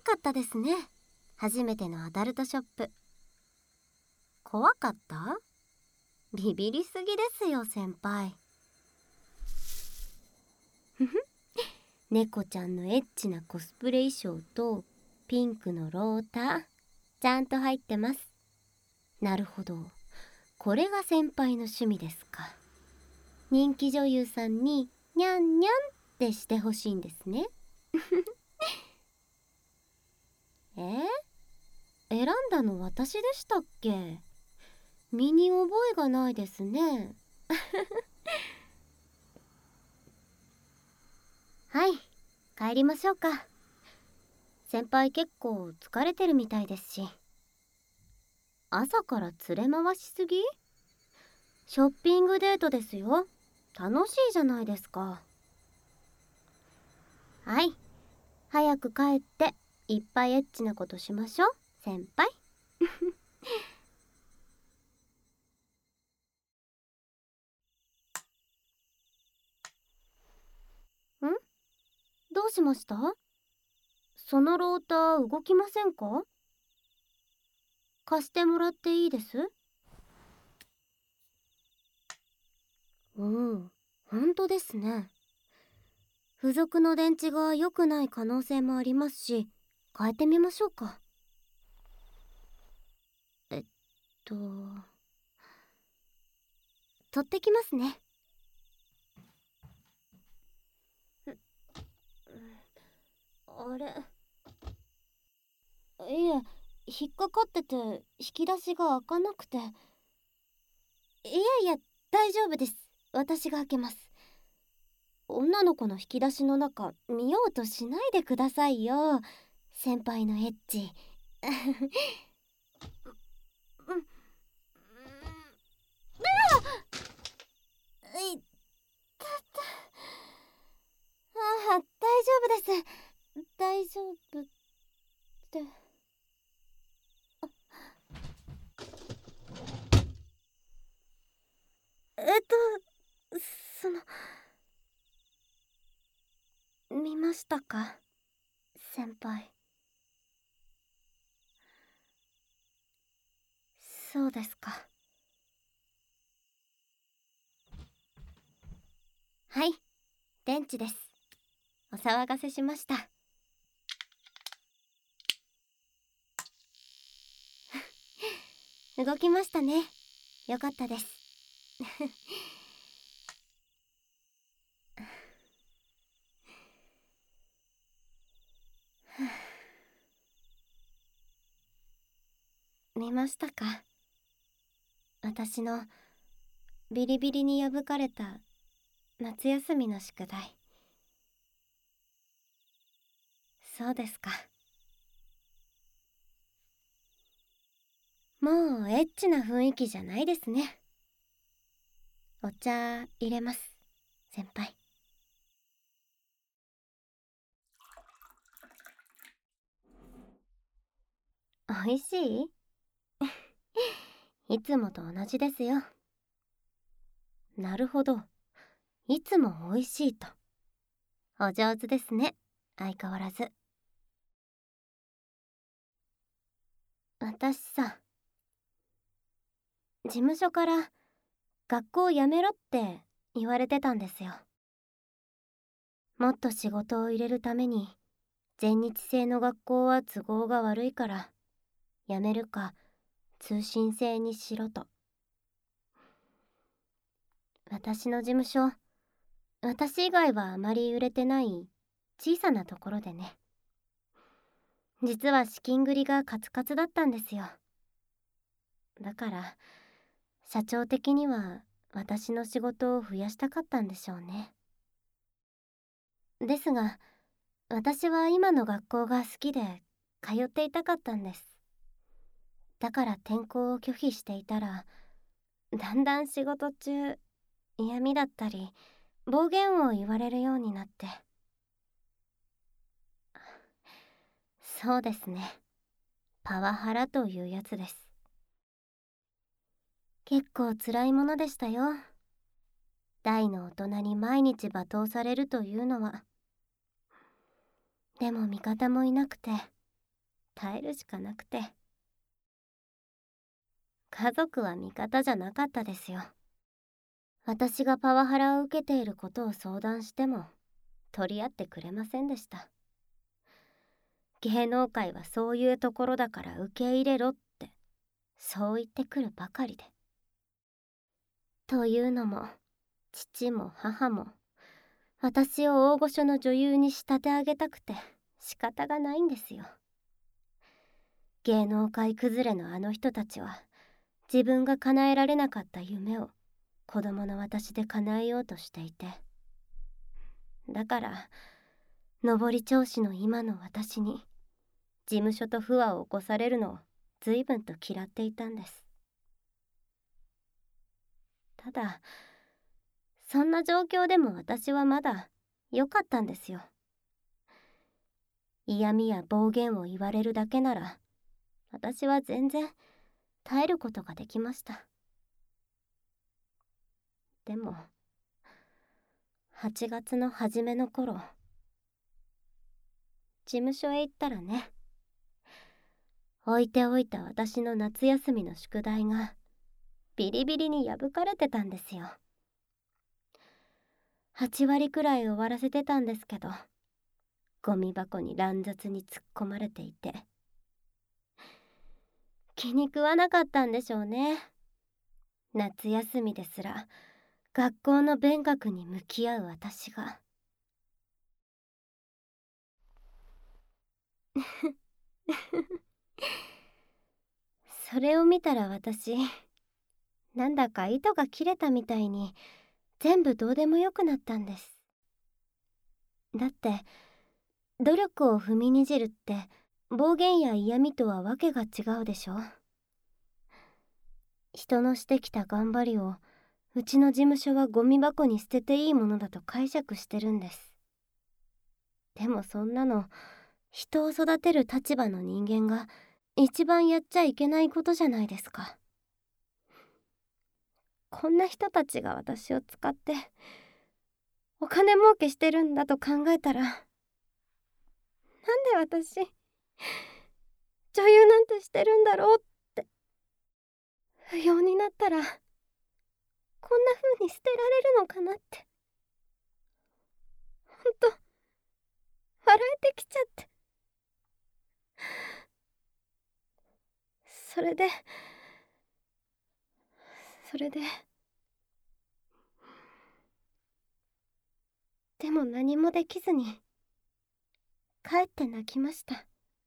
かったですね。初めてのアダルトショップ。怖かった？ビビりすぎですよ、先輩。ふふ、猫ちゃんのエッチなコスプレ衣装とピンクのローター、ちゃんと入ってます。なるほど、これが先輩の趣味ですか。人気女優さんにニャンニャンってしてほしいんですね。選んだの私でしたっけ？身に覚えがないですね。はい、帰りましょうか。先輩結構疲れてるみたいですし。朝から連れ回しすぎ？ショッピングデートですよ。楽しいじゃないですか。はい、早く帰っていっぱいエッチなことしましょう、先輩。ん？どうしました？そのローター動きませんか？貸してもらっていいです？おお、本当ですね。付属の電池が良くない可能性もありますし、変えてみましょうか。えっと取ってきますね。あれ、いえ、引っかかってて引き出しが開かなくて。いやいや、大丈夫です。私が開けます。女の子の引き出しの中見ようとしないでくださいよ、先輩のエッチ。うん、いったった。ああ、大丈夫です。大丈夫って。えっとその見ましたか、先輩。そうですか。はい、電池です。お騒がせしました。動きましたね。よかったです。見ましたか、私のビリビリに破かれた夏休みの宿題。そうですか。もうエッチな雰囲気じゃないですね。お茶入れます、先輩。おいしい？いつもと同じですよ。なるほど、いつもおいしいと。お上手ですね、相変わらず。私さ、事務所から学校辞めろって言われてたんですよ。もっと仕事を入れるために全日制の学校は都合が悪いから辞めるか通信制にしろと。私の事務所、私以外はあまり売れてない小さなところでね。実は資金繰りがカツカツだったんですよ。だから社長的には私の仕事を増やしたかったんでしょうね。ですが私は今の学校が好きで通っていたかったんです。だから転校を拒否していたら、だんだん仕事中嫌味だったり暴言を言われるようになって。そうですね、パワハラというやつです。結構辛いものでしたよ。大の大人に毎日罵倒されるというのは。でも味方もいなくて耐えるしかなくて。家族は味方じゃなかったですよ。私がパワハラを受けていることを相談しても取り合ってくれませんでした。芸能界はそういうところだから受け入れろってそう言ってくるばかりで。というのも父も母も私を大御所の女優に仕立て上げたくて仕方がないんですよ。芸能界崩れのあの人たちは自分が叶えられなかった夢を子供の私で叶えようとしていて、だから上り調子の今の私に事務所と不和を起こされるのを随分と嫌っていたんです。ただそんな状況でも私はまだ良かったんですよ。嫌味や暴言を言われるだけなら私は全然耐えることができました。でも8月の初めの頃、事務所へ行ったらね、置いておいた私の夏休みの宿題がビリビリに破かれてたんですよ。8割くらい終わらせてたんですけど、ゴミ箱に乱雑に突っ込まれていて、気に食わなかったんでしょうね。夏休みですら学校の勉学に向き合う私が。それを見たら私、なんだか糸が切れたみたいに全部どうでもよくなったんです。だって努力を踏みにじるって暴言や嫌味とはわけが違うでしょ。人のしてきた頑張りをうちの事務所はゴミ箱に捨てていいものだと解釈してるんです。でもそんなの人を育てる立場の人間が一番やっちゃいけないことじゃないですか。こんな人たちが私を使ってお金儲けしてるんだと考えたら、なんで私女優なんてしてるんだろうって。不要になったらこんな風に捨てられるのかなって、ほんと笑えてきちゃって。それででも何もできずに帰って泣きました。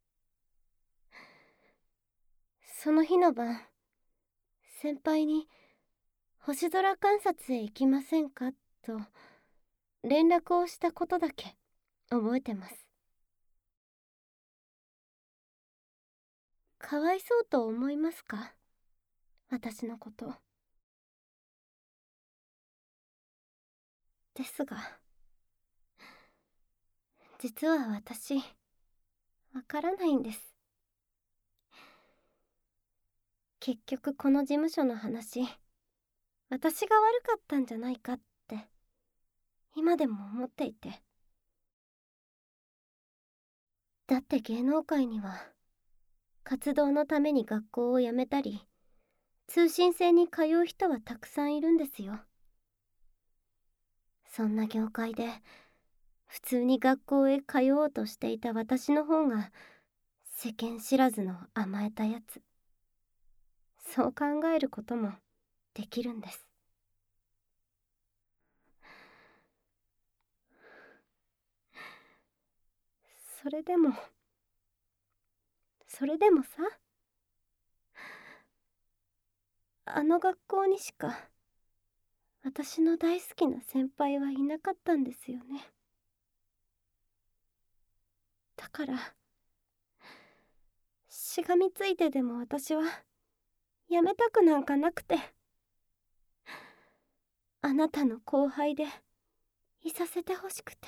その日の晩、先輩に星空観察へ行きませんかと連絡をしたことだけ覚えてます。かわいそうと思いますか、私のこと。ですが実は私わからないんです。結局この事務所の話、私が悪かったんじゃないかって今でも思っていて。だって芸能界には活動のために学校を辞めたり通信制に通う人はたくさんいるんですよ。そんな業界で普通に学校へ通おうとしていた私の方が世間知らずの甘えたやつ、そう考えることもできるんです。それでもさ、あの学校にしか私の大好きな先輩はいなかったんですよね。だからしがみついてでも私はやめたくなんかなくて、あなたの後輩でいさせてほしくて。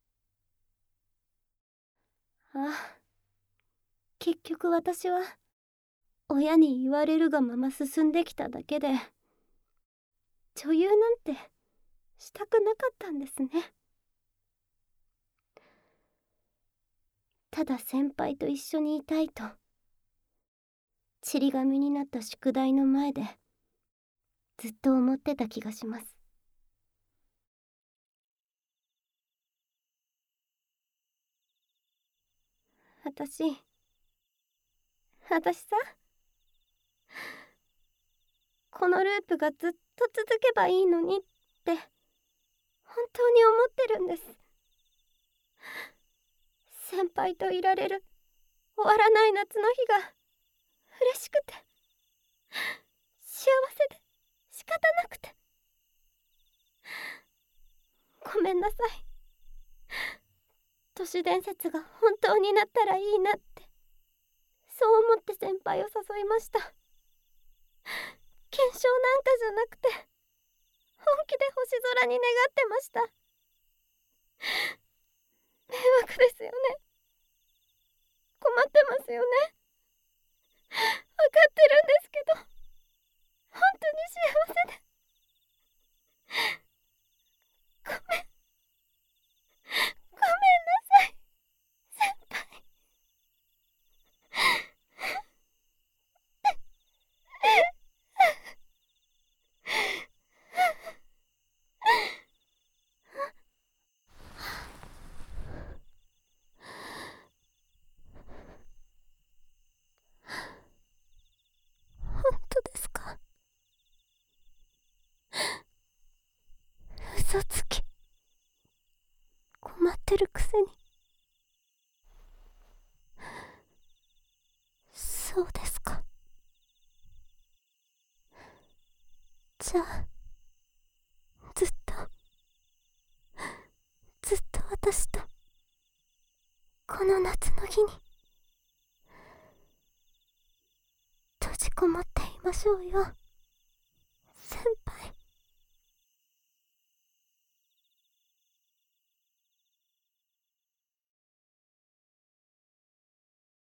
ああ、結局私は親に言われるがまま進んできただけで女優なんてしたくなかったんですね。 ただ先輩と一緒にいたいと、ちり紙になった宿題の前でずっと思ってた気がします。私さ、このループがずっと続けばいいのにって本当に思ってるんです。先輩といられる終わらない夏の日が嬉しくて幸せで仕方なくて。ごめんなさい。都市伝説が本当になったらいいなって、そう思って先輩を誘いました。検証なんかじゃなくて本気で星空に願ってました。迷惑ですよね。困ってますよね。分かってるんですけど、本当に幸せで。ごめんなさい、先輩。本当ですか？嘘つき。困ってるくせに。そうですか。じゃあずっと私とこの夏の日に閉じこもっていましょうよ、先